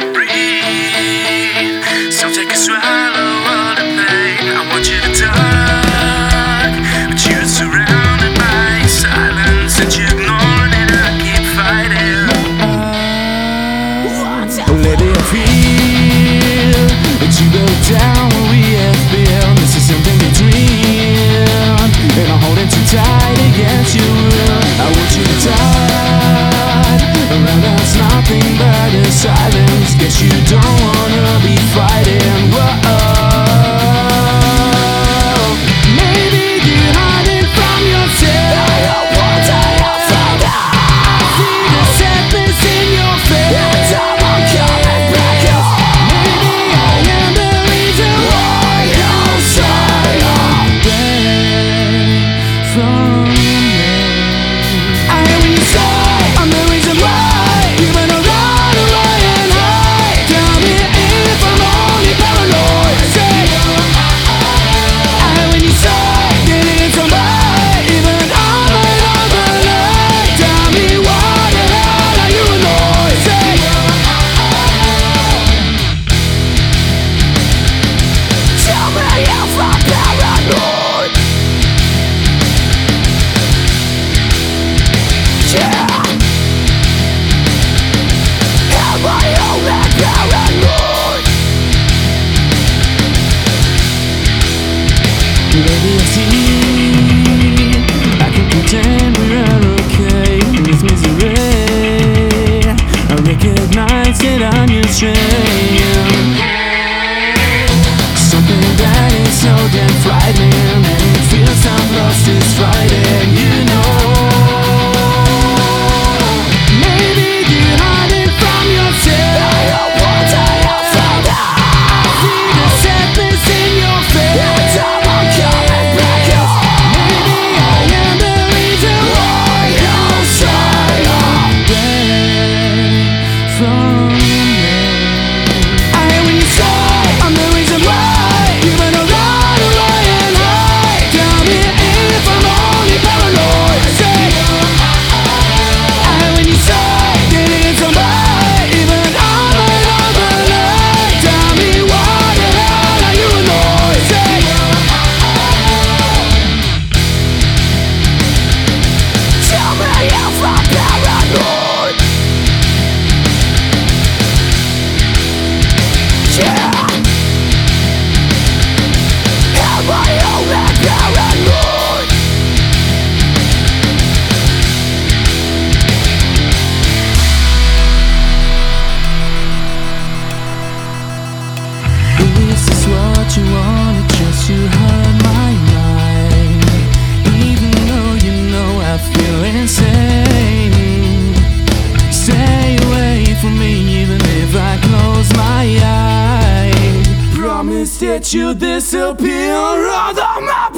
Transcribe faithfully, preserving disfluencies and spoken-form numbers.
to breathe. So take a swallow of the pain. I want you to talk, but you're surrounded by silence and you ignore it. I keep fighting. Lately I feel that you go down where we have been. This is something between, and I'm holding too tight against your will. I want you to talk, around us nothing but a silence. Guess you don't wanna be fighting. Whoa. Maybe you're hiding from yourself. I don't want to find out. I see the sadness in your face. It's all coming back up. Maybe I am the reason why you're so away from me. I hear when you say I'm the reason why you wanna run away and hide. Tell me if I'm only paranoid. Say I hear when you say you need somebody, even on my overnight. Tell me why the hell are you annoyed? Say tell me if I'm paranoid. Yeah. Am I only paranoid? Maybe I see I can pretend we're okay in this misery. I recognize that I'm your strain. Something that is so damn frightening, and it feels I'm lost is fighting, you know. Maybe you're hiding from yourself. I don't want to find out. I see the sadness in your face. It's all coming back up. Maybe I am the reason why you're so away from me. I hear when you say I'm the reason why you wanna run away and hide. Tell me if I'm only paranoid. Say I hear when you say you need somebody, even on my overnight. Tell me why the hell are you annoyed? Say tell me if I'm paranoid. Yeah. Am I only paranoid? Is this what you wanted, just to hurt my mind? Even though you know I feel insane. Stay away from me even if I close my eyes. Promise that you'll disappear on the map.